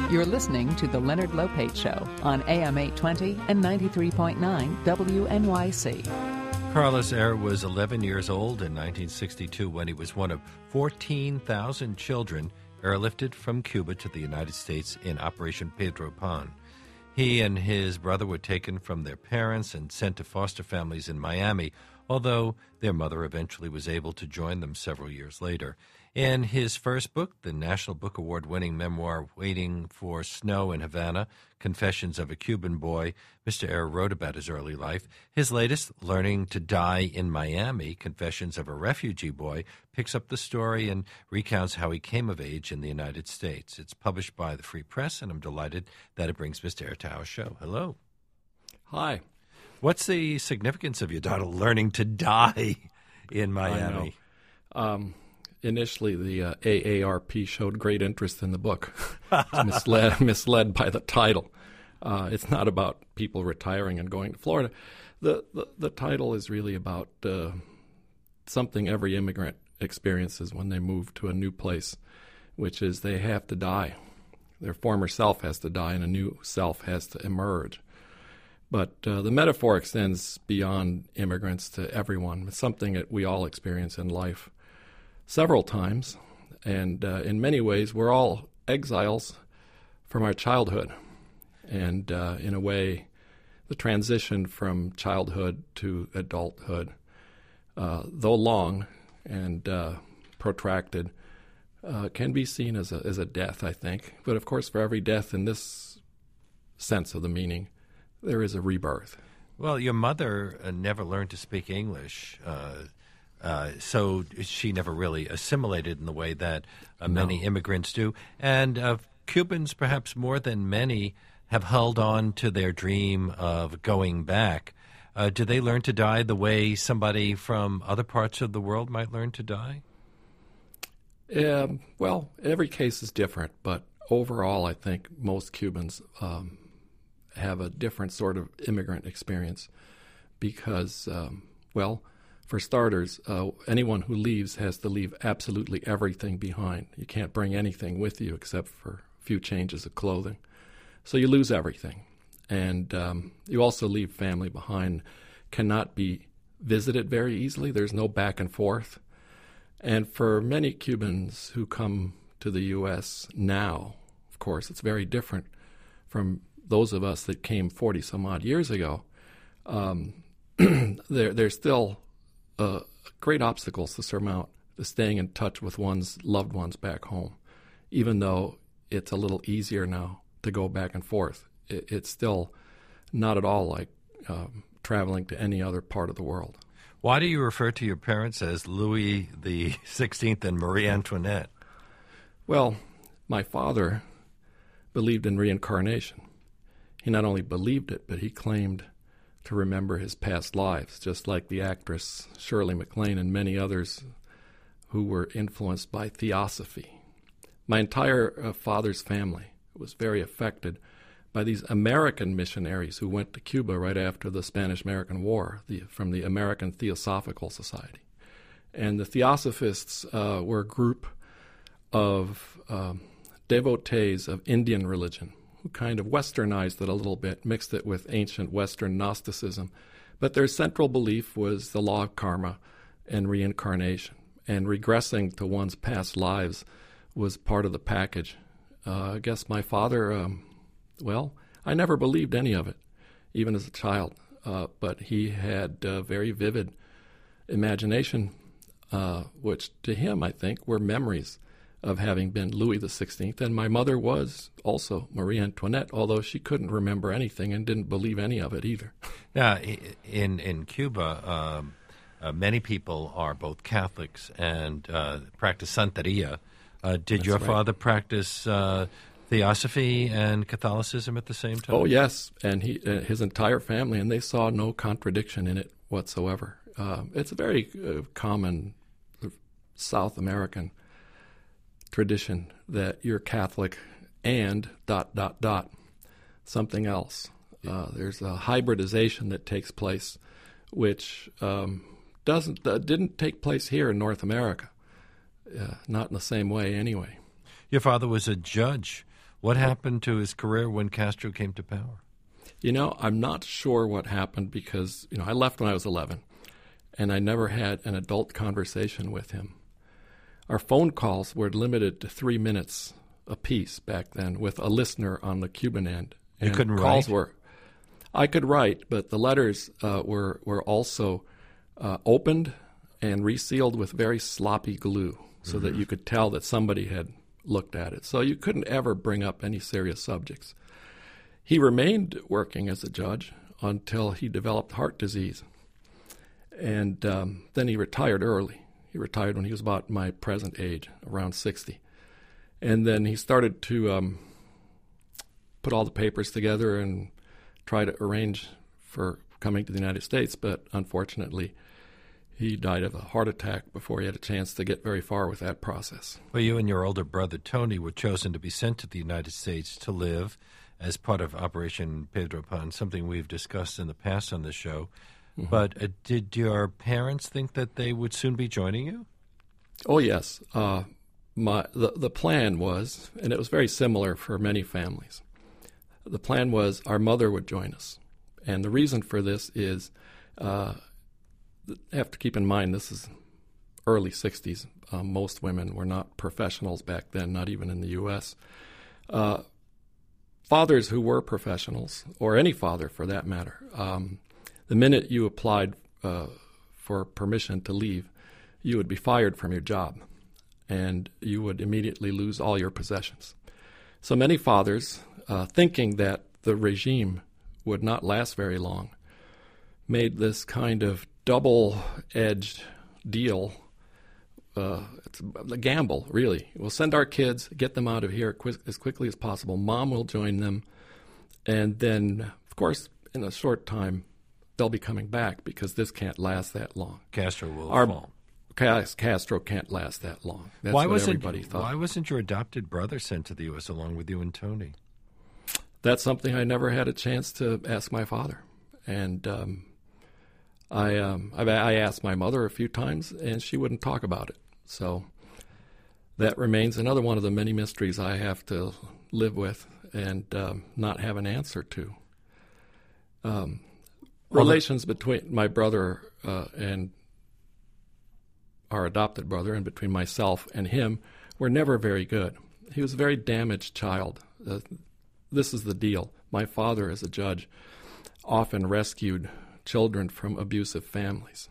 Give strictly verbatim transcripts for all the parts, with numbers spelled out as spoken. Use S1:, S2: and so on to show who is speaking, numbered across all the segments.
S1: You're listening to The Leonard Lopate Show on A M eight twenty and ninety-three point nine W N Y C.
S2: Carlos Eyre was eleven years old in nineteen sixty-two when he was one of fourteen thousand children airlifted from Cuba to the United States in Operation Pedro Pan. He and his brother were taken from their parents and sent to foster families in Miami, although their mother eventually was able to join them several years later. In his first book, the National Book Award-winning memoir, Waiting for Snow in Havana, Confessions of a Cuban Boy, Mister Eyre wrote about his early life. His latest, Learning to Die in Miami, Confessions of a Refugee Boy, picks up the story and recounts how he came of age in the United States. It's published by the Free Press, and I'm delighted that it brings Mister Eyre to our show. Hello.
S3: Hi.
S2: What's the significance of your daughter learning to die in Miami?
S3: I know. Um, initially, the uh, A A R P showed great interest in the book. misled, misled by the title. Uh, it's not about people retiring and going to Florida. The the, the title is really about uh, something every immigrant experiences when they move to a new place, which is they have to die. Their former self has to die, and a new self has to emerge. But uh, the metaphor extends beyond immigrants to everyone. It's something that we all experience in life several times. And uh, in many ways, we're all exiles from our childhood. And uh, in a way, the transition from childhood to adulthood, uh, though long and uh, protracted, uh, can be seen as a, as a death, I think. But of course, for every death in this sense of the meaning, there is a rebirth.
S2: Well, your mother uh, never learned to speak English, uh, uh, so she never really assimilated in the way that uh,
S3: No.
S2: many immigrants do. And uh, Cubans, perhaps more than many, have held on to their dream of going back. Uh, do they learn to die the way somebody from other parts of the world might learn to die?
S3: Um, well, every case is different, but overall, I think most Cubans um, have a different sort of immigrant experience because, um, well, for starters, uh, anyone who leaves has to leave absolutely everything behind. You can't bring anything with you except for a few changes of clothing. So you lose everything. And um, you also leave family behind, cannot be visited very easily. There's no back and forth. And for many Cubans who come to the U S now, of course, it's very different from those of us that came forty some odd years ago. Um, there, there's still uh, great obstacles to surmount to staying in touch with one's loved ones back home, even though it's a little easier now to go back and forth. It, it's still not at all like um, traveling to any other part of the world.
S2: Why do you refer to your parents as Louis the sixteenth and Marie Antoinette?
S3: Well, my father believed in reincarnation. He not only believed it, but he claimed to remember his past lives, just like the actress Shirley MacLaine and many others who were influenced by theosophy. My entire uh, father's family was very affected by these American missionaries who went to Cuba right after the Spanish-American War, the, from the American Theosophical Society. And the Theosophists uh, were a group of um, devotees of Indian religion who kind of westernized it a little bit, mixed it with ancient Western Gnosticism. But their central belief was the law of karma and reincarnation. And regressing to one's past lives was part of the package. Uh, I guess my father, um, well, I never believed any of it, even as a child. Uh, but he had a very vivid imagination, uh, which to him, I think, were memories of having been Louis the sixteenth. And my mother was also Marie Antoinette, although she couldn't remember anything and didn't believe any of it either.
S2: Now, in, in Cuba, um, uh, many people are both Catholics and uh, practice Santeria. Uh, did
S3: That's
S2: your
S3: right.
S2: father practice uh, Theosophy and Catholicism at the same time?
S3: Oh, yes, and he, uh, his entire family, and they saw no contradiction in it whatsoever. Uh, it's a very uh, common South American tradition that you're Catholic and dot, dot, dot, something else. Uh, there's a hybridization that takes place, which um, doesn't uh, didn't take place here in North America, uh, not in the same way anyway.
S2: Your father was a judge. What happened to his career when Castro came to power?
S3: You know, I'm not sure what happened because, you know, I left when I was eleven, and I never had an adult conversation with him. Our phone calls were limited to three minutes apiece back then with a listener on the Cuban end.
S2: You
S3: and
S2: couldn't
S3: calls
S2: write?
S3: Were, I could write, but the letters uh, were, were also uh, opened and resealed with very sloppy glue so mm-hmm. that you could tell that somebody had looked at it. So you couldn't ever bring up any serious subjects. He remained working as a judge until he developed heart disease. And um, then he retired early. He retired when he was about my present age, around sixty. And then he started to um, put all the papers together and try to arrange for coming to the United States. But unfortunately, he died of a heart attack before he had a chance to get very far with that process.
S2: Well, you and your older brother, Tony, were chosen to be sent to the United States to live as part of Operation Pedro Pan, something we've discussed in the past on the show. Mm-hmm. But uh, did your parents think that they would soon be joining you?
S3: Oh, yes. Uh, my the, the plan was, and it was very similar for many families, the plan was our mother would join us. And the reason for this is, uh, you have to keep in mind, this is early sixties. Uh, most women were not professionals back then, not even in the U S Uh, fathers who were professionals, or any father for that matter, um, the minute you applied uh, for permission to leave, you would be fired from your job, and you would immediately lose all your possessions. So many fathers, uh, thinking that the regime would not last very long, made this kind of double-edged deal. Uh, it's a gamble, really. We'll send our kids, get them out of here qu- as quickly as possible. Mom will join them, and then, of course, in a short time, they'll be coming back because this can't last that long.
S2: Castro will
S3: Our,
S2: fall.
S3: Castro can't last that long. That's
S2: why
S3: what
S2: wasn't,
S3: everybody thought.
S2: Why wasn't your adopted brother sent to the U S along with you and Tony?
S3: That's something I never had a chance to ask my father. And um, I, um, I, I asked my mother a few times, and she wouldn't talk about it. So that remains another one of the many mysteries I have to live with and um, not have an answer to. Um, well, relations the- between my brother uh, and our adopted brother, and between myself and him, were never very good. He was a very damaged child. Uh, this is the deal. My father, as a judge, often rescued children from abusive families.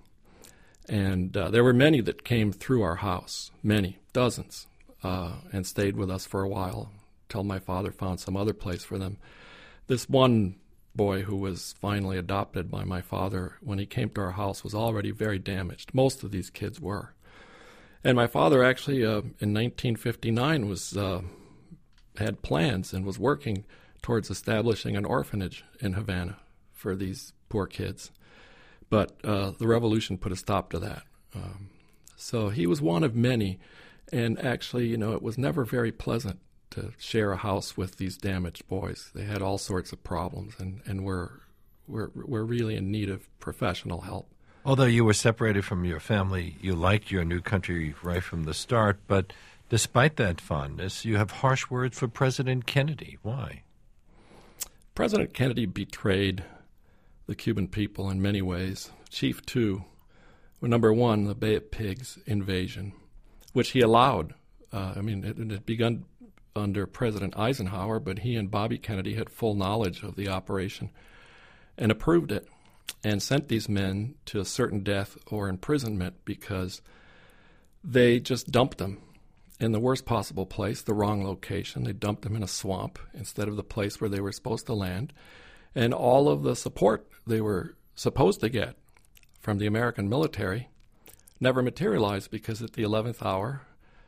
S3: And uh, there were many that came through our house, many, dozens, uh, and stayed with us for a while till my father found some other place for them. This one boy who was finally adopted by my father, when he came to our house, was already very damaged. Most of these kids were. And my father actually, uh, in nineteen fifty-nine, was uh, had plans and was working towards establishing an orphanage in Havana for these poor kids. But uh, the revolution put a stop to that. Um, so he was one of many. And actually, you know, it was never very pleasant to share a house with these damaged boys. They had all sorts of problems, and, and were, were, were really in need of professional help.
S2: Although you were separated from your family, you liked your new country right from the start. But despite that fondness, you have harsh words for President Kennedy. Why?
S3: President Kennedy betrayed the Cuban people in many ways. Chief two, well, number one, the Bay of Pigs invasion, which he allowed. Uh, I mean, it, it had begun under President Eisenhower, but he and Bobby Kennedy had full knowledge of the operation and approved it and sent these men to a certain death or imprisonment because they just dumped them in the worst possible place, the wrong location. They dumped them in a swamp instead of the place where they were supposed to land. And all of the support they were supposed to get from the American military never materialized because at the eleventh hour,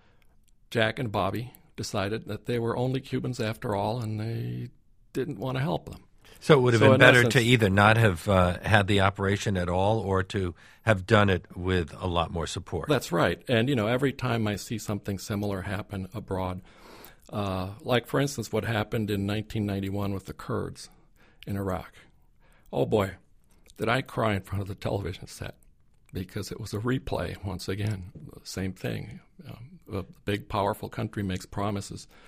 S3: Jack and Bobby decided that they were only Cubans after all, and they didn't want to help them.
S2: So it would have
S3: so
S2: been better
S3: essence,
S2: to either not have uh, had the operation at all or to have done it with a lot more support.
S3: That's right. And, you know, every time I see something similar happen abroad, uh, like, for instance, what happened in nineteen ninety-one with the Kurds in Iraq. Oh, boy, did I cry in front of the television set because it was a replay, once again, same thing. Um, a big, powerful country makes promises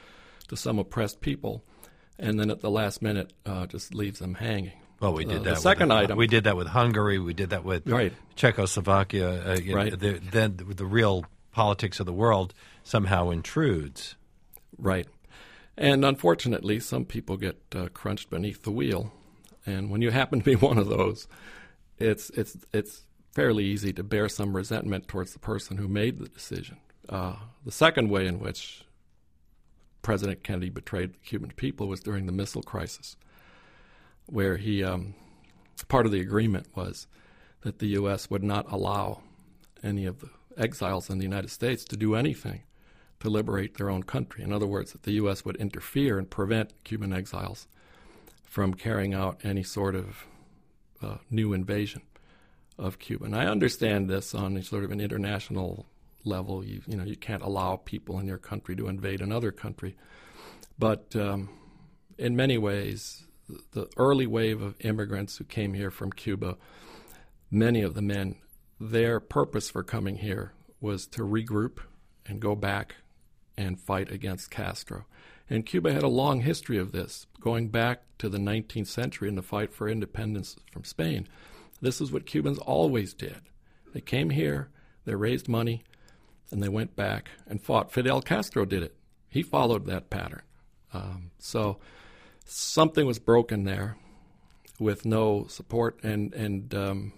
S3: to some oppressed people, and then at the last minute uh, just leaves them hanging.
S2: Well, we did
S3: uh,
S2: that.
S3: The second
S2: with,
S3: item.
S2: We did that with Hungary. We did that with
S3: right.
S2: Czechoslovakia. Uh, you
S3: right.
S2: know, the, then the real politics of the world somehow intrudes.
S3: Right. And unfortunately, some people get uh, crunched beneath the wheel. And when you happen to be one of those, it's it's it's fairly easy to bear some resentment towards the person who made the decision. Uh, the second way in which President Kennedy betrayed the Cuban people was during the missile crisis, where he um, part of the agreement was that the U S would not allow any of the exiles in the United States to do anything to liberate their own country. In other words, that the U S would interfere and prevent Cuban exiles from carrying out any sort of uh, new invasion of Cuba. And I understand this on a sort of an international level. You, you know, you can't allow people in your country to invade another country. But um, in many ways, the early wave of immigrants who came here from Cuba, many of the men, their purpose for coming here was to regroup and go back and fight against Castro. And Cuba had a long history of this, going back to the nineteenth century in the fight for independence from Spain. This is what Cubans always did. They came here, they raised money, and they went back and fought. Fidel Castro did it. He followed that pattern. Um, so something was broken there with no support and, and um,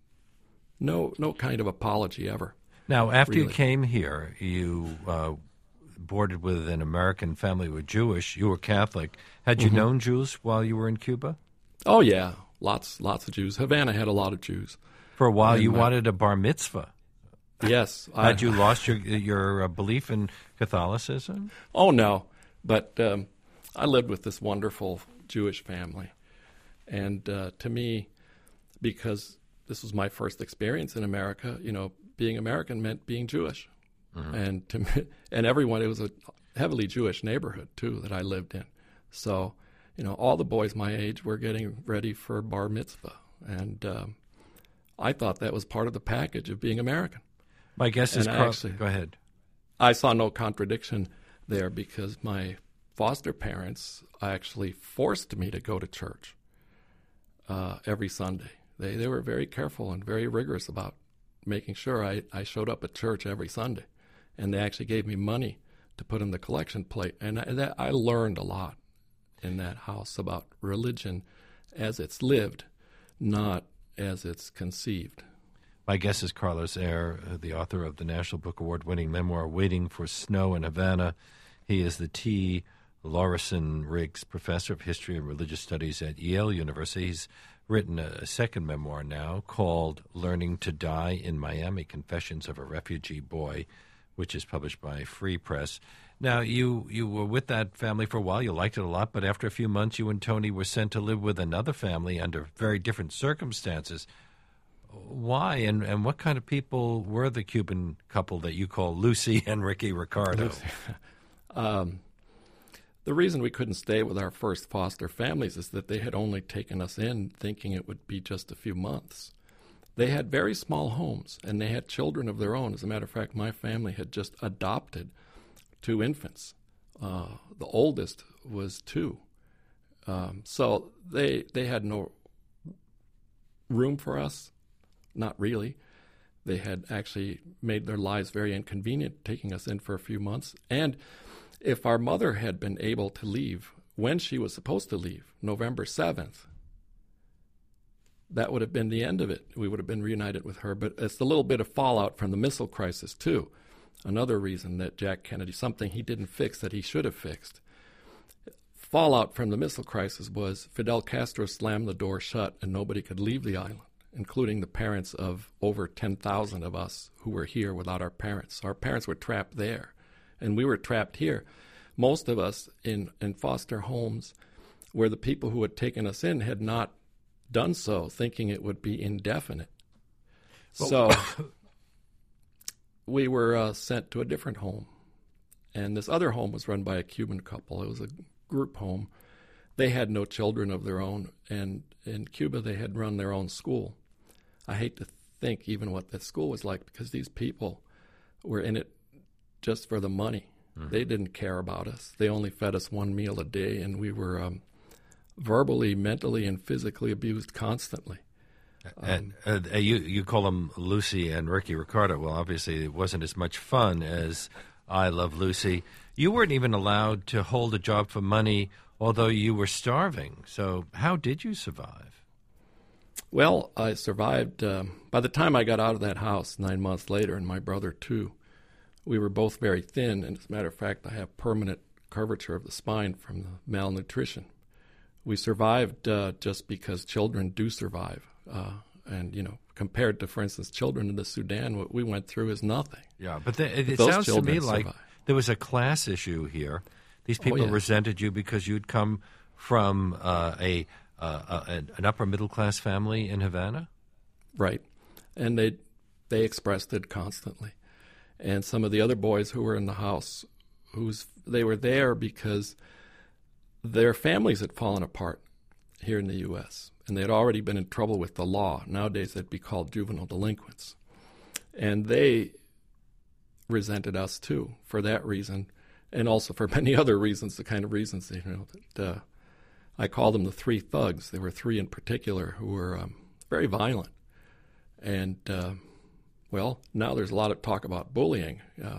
S3: no no kind of apology ever.
S2: Now, after
S3: really.
S2: you came here, you uh, boarded with an American family who were Jewish. You were Catholic. Had you mm-hmm. known Jews while you were in Cuba?
S3: Oh, yeah. Lots lots of Jews. Havana had a lot of Jews.
S2: For a while,
S3: and
S2: you
S3: my,
S2: wanted a bar mitzvah.
S3: Yes.
S2: Had
S3: I,
S2: you lost your your uh, belief in Catholicism?
S3: Oh, no. But um, I lived with this wonderful Jewish family. And uh, to me, because this was my first experience in America, you know, being American meant being Jewish. Mm-hmm. And to me, and everyone, it was a heavily Jewish neighborhood, too, that I lived in. So, you know, all the boys my age were getting ready for bar mitzvah. And um, I thought that was part of the package of being American.
S2: My guess is,
S3: Carl, actually,
S2: go ahead.
S3: I saw no contradiction there because my foster parents actually forced me to go to church uh, every Sunday. They they were very careful and very rigorous about making sure I, I showed up at church every Sunday. And they actually gave me money to put in the collection plate. And I, that, I learned a lot in that house about religion as it's lived, not as it's conceived.
S2: My guest is Carlos Eire, the author of the National Book Award-winning memoir, Waiting for Snow in Havana. He is the T. Lawrison Riggs Professor of History and Religious Studies at Yale University. He's written a, a second memoir now called Learning to Die in Miami, Confessions of a Refugee Boy, which is published by Free Press. Now, you, you were with that family for a while. You liked it a lot, but after a few months, you and Tony were sent to live with another family under very different circumstances. Why, and, and what kind of people were the Cuban couple that you call Lucy and Ricky Ricardo?
S3: um, the reason we couldn't stay with our first foster families is that they had only taken us in thinking it would be just a few months. They had very small homes, and they had children of their own. As a matter of fact, my family had just adopted two infants. Uh, the oldest was two. Um, so they they had no room for us. Not really. They had actually made their lives very inconvenient, taking us in for a few months. And if our mother had been able to leave when she was supposed to leave, November seventh, that would have been the end of it. We would have been reunited with her. But it's a little bit of fallout from the missile crisis, too. Another reason that Jack Kennedy, something he didn't fix that he should have fixed. Fallout from the missile crisis was Fidel Castro slammed the door shut and nobody could leave the island, including the parents of over ten thousand of us who were here without our parents. Our parents were trapped there, and we were trapped here. Most of us in, in foster homes where the people who had taken us in had not done so, thinking it would be indefinite. Well, so we were uh, sent to a different home, and this other home was run by a Cuban couple. It was a group home. They had no children of their own, and in Cuba they had run their own school. I hate to think even what that school was like, because these people were in it just for the money. Mm-hmm. They didn't care about us. They only fed us one meal a day, and we were um, verbally, mentally, and physically abused constantly.
S2: And uh, you you call them Lucy and Ricky Ricardo. Well, obviously, it wasn't as much fun as I Love Lucy. You weren't even allowed to hold a job for money, although you were starving. So how did you survive?
S3: Well, I survived. Um, by the time I got out of that house nine months later, and my brother too, we were both very thin. And as a matter of fact, I have permanent curvature of the spine from the malnutrition. We survived uh, just because children do survive. Uh, and, you know, compared to, for instance, children in the Sudan, what we went through is nothing.
S2: Yeah, but the, it, it
S3: Those
S2: sounds to me like
S3: survive.
S2: There was a class issue here. These people
S3: oh, yeah.
S2: resented you because you'd come from uh, a uh, an, an upper middle class family in Havana.
S3: Right, and they they expressed it constantly. And some of the other boys who were in the house, who's they were there because their families had fallen apart here in the U S and they had already been in trouble with the law. Nowadays, they'd be called juvenile delinquents, and they resented us too for that reason, and also for many other reasons. The kind of reasons, you know, that uh, I call them the three thugs. There were three in particular who were um, very violent, and uh, well, now there's a lot of talk about bullying. Uh,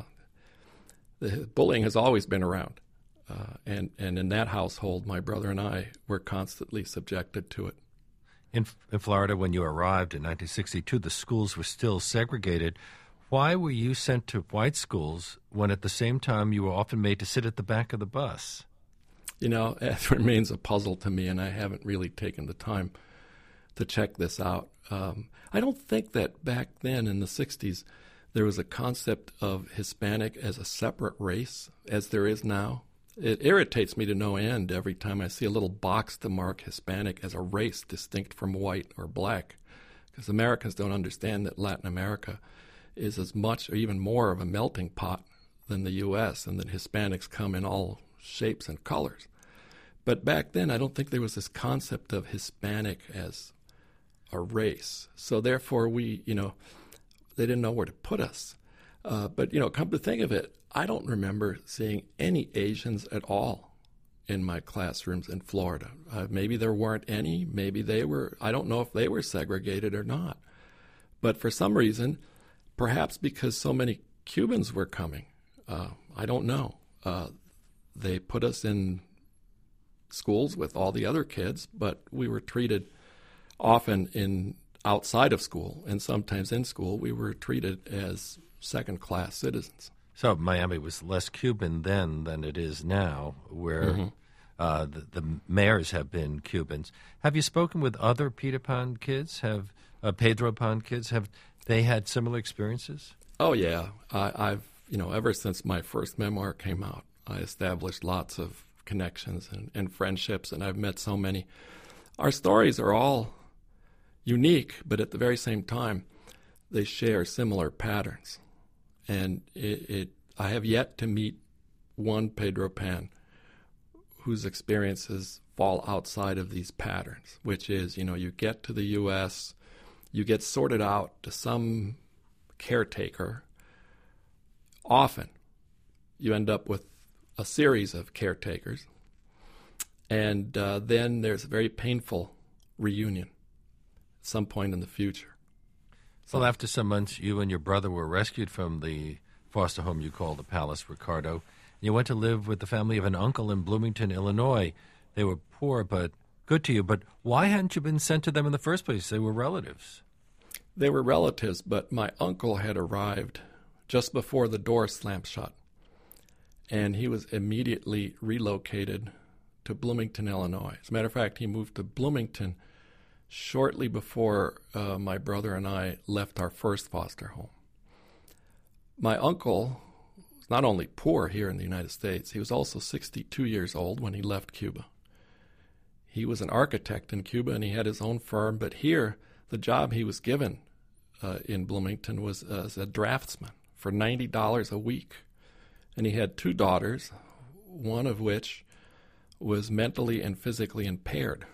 S3: the bullying has always been around, uh, and and in that household, my brother and I were constantly subjected to it.
S2: In, in Florida, when you arrived in nineteen sixty-two, the schools were still segregated. Why were you sent to white schools when at the same time you were often made to sit at the back of the bus?
S3: You know, it remains a puzzle to me, and I haven't really taken the time to check this out. Um, I don't think that back then in the sixties there was a concept of Hispanic as a separate race as there is now. It irritates me to no end every time I see a little box to mark Hispanic as a race distinct from white or black, because Americans don't understand that Latin America is as much or even more of a melting pot than the U S, and that Hispanics come in all shapes and colors. But back then, I don't think there was this concept of Hispanic as a race. So therefore, we, you know, they didn't know where to put us. Uh, but, you know, come to think of it, I don't remember seeing any Asians at all in my classrooms in Florida. Uh, maybe there weren't any. Maybe they were, I don't know if they were segregated or not. But for some reason, perhaps because so many Cubans were coming, uh, I don't know. Uh, they put us in schools with all the other kids, but we were treated often in outside of school, and sometimes in school, we were treated as second-class citizens.
S2: So Miami was less Cuban then than it is now, where mm-hmm. uh, the, the mayors have been Cubans. Have you spoken with other Peter Pan kids? Have uh, Pedro Pan kids? Have they had similar experiences?
S3: Oh yeah, I, I've you know ever since my first memoir came out, I established lots of connections and, and friendships, and I've met so many. Our stories are all unique, but at the very same time, they share similar patterns. And it, it, I have yet to meet one Pedro Pan whose experiences fall outside of these patterns, which is, you know, you get to the U S, you get sorted out to some caretaker. Often, you end up with a series of caretakers, and uh, then there's a very painful reunion at some point in the future.
S2: Well, after some months, you and your brother were rescued from the foster home you call the Palace Ricardo. You went to live with the family of an uncle in Bloomington, Illinois. They were poor but good to you. But why hadn't you been sent to them in the first place? They were relatives.
S3: They were relatives, but my uncle had arrived just before the door slammed shut, and he was immediately relocated to Bloomington, Illinois. As a matter of fact, he moved to Bloomington shortly before uh, my brother and I left our first foster home. My uncle was not only poor here in the United States, he was also sixty-two years old when he left Cuba. He was an architect in Cuba, and he had his own firm, but here, the job he was given uh, in Bloomington was uh, as a draftsman for ninety dollars a week. And he had two daughters, one of which was mentally and physically impaired.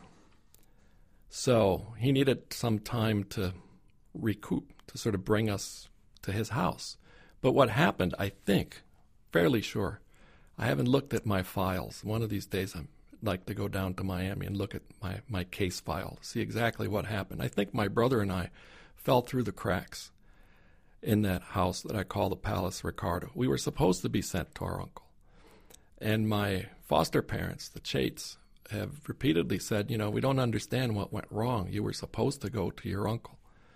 S3: So he needed some time to recoup, to sort of bring us to his house. But what happened, I think, fairly sure, I haven't looked at my files. One of these days I'd like to go down to Miami and look at my, my case file, see exactly what happened. I think my brother and I fell through the cracks in that house that I call the Palace Ricardo. We were supposed to be sent to our uncle. And my foster parents, the Chates, have repeatedly said, you know, we don't understand what went wrong. You were supposed to go to your uncle.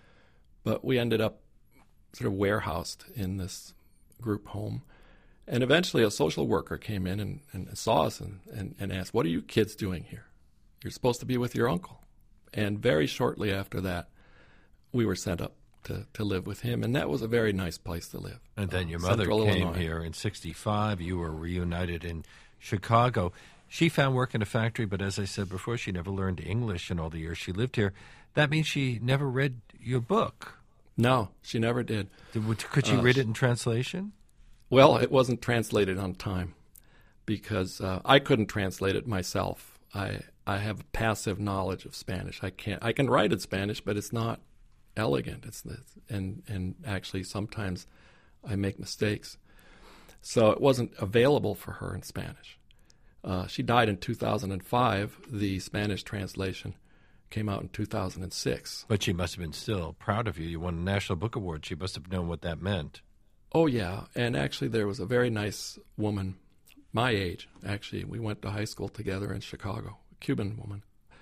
S3: But we ended up sort of warehoused in this group home. And eventually a social worker came in and, and saw us and, and, and asked, what are you kids doing here? You're supposed to be with your uncle. And very shortly after that, we were sent up to, to live with him, and that was a very nice place to live.
S2: And then your
S3: uh,
S2: mother
S3: Central
S2: came
S3: Illinois.
S2: here in sixty-five. You were reunited in Chicago. She found work in a factory, but as I said before, she never learned English in all the years she lived here. That means she never read your book.
S3: No, she never did.
S2: Did, could she
S3: Uh,
S2: read it in translation?
S3: Well, it wasn't translated on time because uh, I couldn't translate it myself. I I have passive knowledge of Spanish. I can't. I can write in Spanish, but it's not elegant. It's, it's and and actually sometimes I make mistakes. So it wasn't available for her in Spanish. Uh, she died in two thousand five. The Spanish translation came out in two thousand six.
S2: But she must have been still proud of you. You won a National Book Award. She must have known what that meant.
S3: Oh, yeah. And actually there was a very nice woman, my age, actually. We went to high school together in Chicago, a Cuban woman,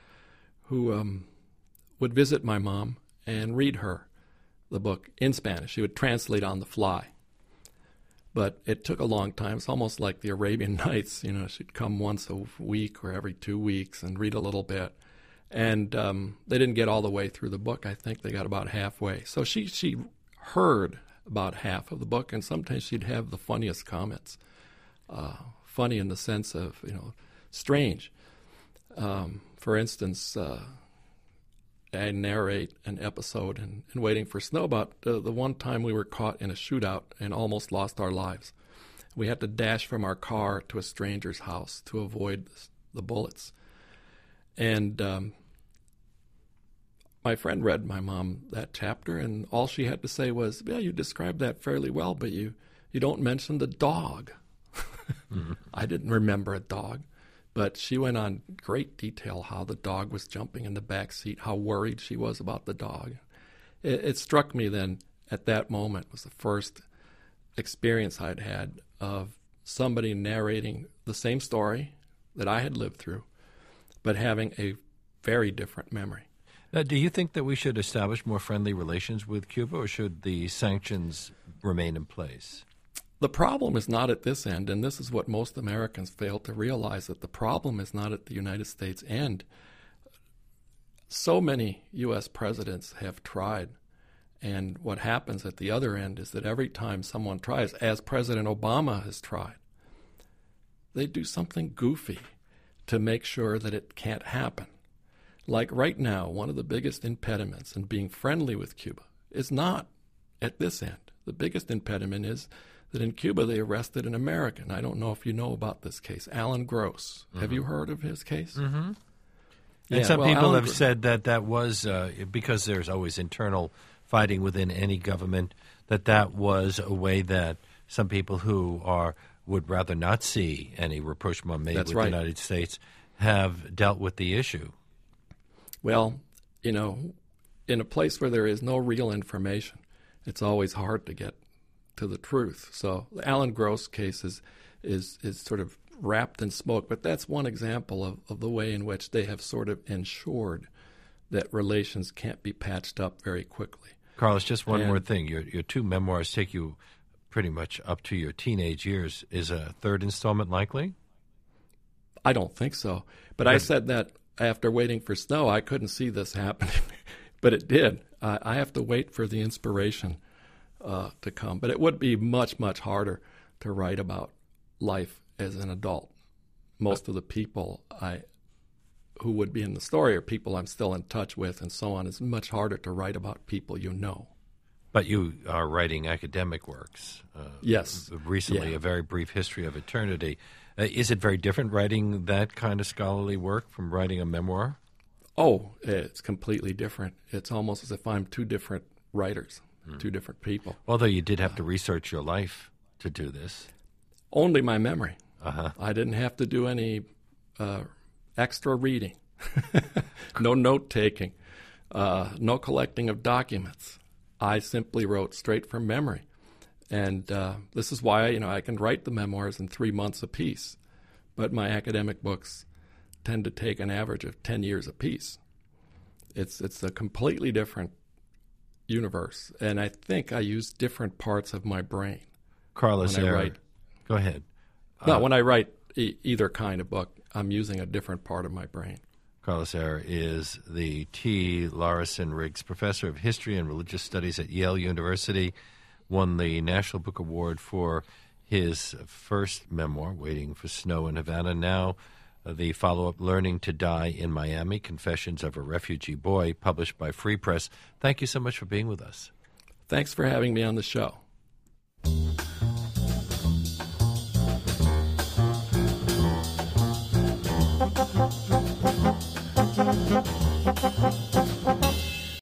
S3: who um, would visit my mom and read her the book in Spanish. She would translate on the fly. But it took a long time. It's almost like the Arabian Nights. You know, she'd come once a week or every two weeks and read a little bit. And um, they didn't get all the way through the book. I think they got about halfway. So she, she heard about half of the book, and sometimes she'd have the funniest comments. Uh, funny in the sense of, you know, strange. Um, for instance, uh, I narrate an episode in, in Waiting for Snow about uh, the one time we were caught in a shootout and almost lost our lives. We had to dash from our car to a stranger's house to avoid the bullets. And um, my friend read my mom that chapter, and all she had to say was, yeah, you described that fairly well, but you, you don't mention the dog. Mm-hmm. I didn't remember a dog. But she went on great detail how the dog was jumping in the back seat, how worried she was about the dog. It, it struck me then at that moment was the first experience I'd had of somebody narrating the same story that I had lived through, but having a very different memory.
S2: Now, do you think that we should establish more friendly relations with Cuba, or should the sanctions remain in place?
S3: The problem is not at this end, and this is what most Americans fail to realize, that the problem is not at the United States end. So many U S presidents have tried, and what happens at the other end is that every time someone tries, as President Obama has tried, they do something goofy to make sure that it can't happen. Like right now, one of the biggest impediments in being friendly with Cuba is not at this end. The biggest impediment is that in Cuba they arrested an American. I don't know if you know about this case, Alan Gross. Mm-hmm. Have you heard of his case?
S2: Mm-hmm. And
S3: yeah,
S2: some
S3: well,
S2: people
S3: Alan
S2: have
S3: Gr-
S2: said that that was, uh, because there's always internal fighting within any government, that that was a way that some people who are would rather not see any rapprochement made
S3: That's
S2: with
S3: right.
S2: the United States have dealt with the issue.
S3: Well, you know, in a place where there is no real information, it's always hard to get to the truth. So the Alan Gross case is, is, is sort of wrapped in smoke, but that's one example of, of the way in which they have sort of ensured that relations can't be patched up very quickly.
S2: Carlos, just one
S3: And-
S2: more thing. Your your two memoirs take you pretty much up to your teenage years. Is a third installment likely?
S3: I don't think so. But I said that after Waiting for Snow, I couldn't see this happening, but it did. Uh, I have to wait for the inspiration uh, to come. But it would be much, much harder to write about life as an adult. Most of the people I who would be in the story are people I'm still in touch with and so on. It's much harder to write about people you know.
S2: But you are writing academic works. Uh,
S3: Yes.
S2: Recently,
S3: Yeah.
S2: A Very Brief History of Eternity. Uh, is it very different writing that kind of scholarly work from writing a memoir?
S3: Oh, it's completely different. It's almost as if I'm two different writers, mm. two different people.
S2: Although you did have to research your life to do this.
S3: Only my memory.
S2: Uh-huh.
S3: I didn't have to do any uh, extra reading, no note-taking, uh, no collecting of documents. I simply wrote straight from memory. And uh, this is why, you know, I can write the memoirs in three months apiece, but my academic books tend to take an average of ten years apiece. It's it's a completely different universe, and I think I use different parts of my brain.
S2: Carlos
S3: when I
S2: Eyre,
S3: write.
S2: Go ahead.
S3: No,
S2: Uh,
S3: when I write e- either kind of book, I'm using a different part of my brain.
S2: Carlos Eyre is the T. Lawrison Riggs Professor of History and Religious Studies at Yale University, won the National Book Award for his first memoir, Waiting for Snow in Havana. Now uh, the follow-up, Learning to Die in Miami, Confessions of a Refugee Boy, published by Free Press. Thank you so much for being with us.
S3: Thanks for having me on the show.
S4: Thank you.